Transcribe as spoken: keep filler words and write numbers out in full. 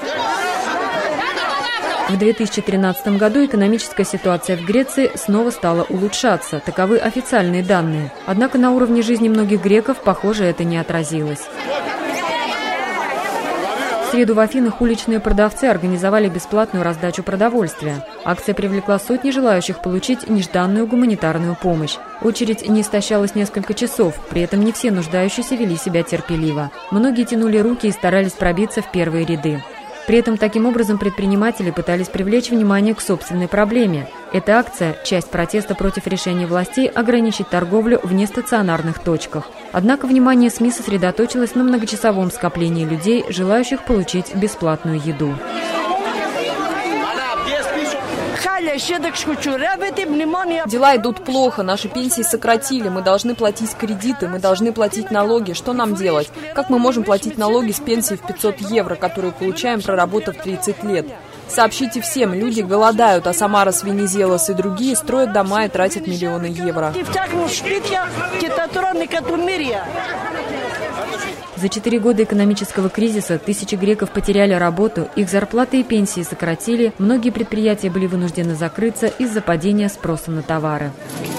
В две тысячи тринадцатом году экономическая ситуация в Греции снова стала улучшаться. Таковы официальные данные. Однако на уровне жизни многих греков, похоже, это не отразилось. В среду в Афинах уличные продавцы организовали бесплатную раздачу продовольствия. Акция привлекла сотни желающих получить нежданную гуманитарную помощь. Очередь не истощалась несколько часов, при этом не все нуждающиеся вели себя терпеливо. Многие тянули руки и старались пробиться в первые ряды. При этом таким образом предприниматели пытались привлечь внимание к собственной проблеме. Эта акция – часть протеста против решения властей ограничить торговлю в нестационарных точках. Однако внимание СМИ сосредоточилось на многочасовом скоплении людей, желающих получить бесплатную еду. Дела идут плохо, наши пенсии сократили, мы должны платить кредиты, мы должны платить налоги. Что нам делать? Как мы можем платить налоги с пенсии в пятьсот евро, которую получаем, проработав тридцать лет? Сообщите всем, люди голодают, а Самарас, Венизелос и другие строят дома и тратят миллионы евро. За четыре года экономического кризиса тысячи греков потеряли работу, их зарплаты и пенсии сократили, многие предприятия были вынуждены закрыться из-за падения спроса на товары.